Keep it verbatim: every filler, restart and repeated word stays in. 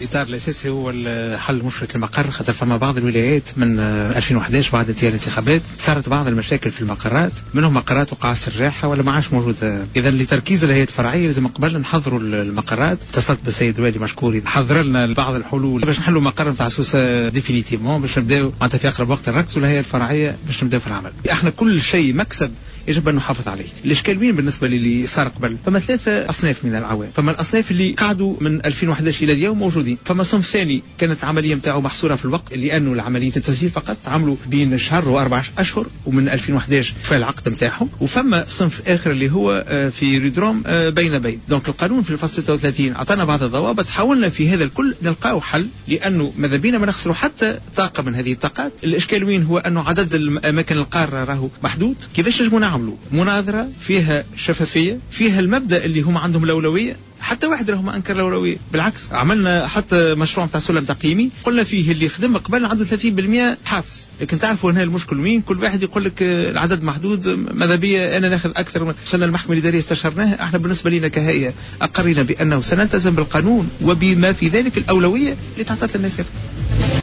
الإطار الأساسي هو حل مشكلة المقر، خاطر فما بعض الولايات من ألفين وأحد عشر بعد انتهاء الانتخابات صارت بعض المشاكل في المقرات، منهم مقرات وقع السراحة ولا ما عادش موجودة. إذا لتركيز الهيئات الفرعية لازم قبل نحضروا المقرات. اتصلت بالسيد الوالي مشكور حضر لنا بعض الحلول باش نحلوا مقر نتاع سوسة ديفينيتيفمون، باش نبداو معناتها في أقرب وقت نركزوا الهيئة الفرعية باش نبداو في العمل. احنا كل شيء مكسب يجب أن نحافظ عليه. الإشكال وين بالنسبة للي صار قبل؟ فما ثلاثة أصناف من العوام. فما الأصناف اللي قعدوا من ألفين وأحد عشر إلى اليوم موجودين. فما صنف ثاني كانت العملية نتاعو محصورة في الوقت، لأنه العملية التسجيل فقط عملوا بين شهر وأربع أشهر، ومن ألفين وأحد عشر فعل العقد نتاعهم. وفما صنف آخر اللي هو في ريدروم بين بين. دونك القانون في الفصل ستة وثلاثين أعطانا بعض الضوابط، حاولنا في هذا الكل نلقاو حل، لأنه ماذا بينا ما نخسروا حتى طاقة من هذه الطاقات. الإشكال وين هو أنه عدد الأماكن القارة راهو محدود. كيفاش نجموا نعملوا مناظرة فيها شفافية، فيها المبدأ اللي هم عندهم الأولوية؟ حتى واحد راهو ما انكر الاولويه، بالعكس عملنا حتى مشروع نتاع سلم تقييمي قلنا فيه اللي خدم قبل عنده ثلاثين بالمئة حافز. لكن تعرفوا هنا المشكل وين؟ كل واحد يقول لك العدد محدود، ماذا بيا انا ناخذ اكثر. وصلنا المحكمه الاداريه استشرناها، احنا بالنسبه لنا كهيئه اقرينا بانه سنلتزم بالقانون وبما في ذلك الاولويه اللي تعطت للناس.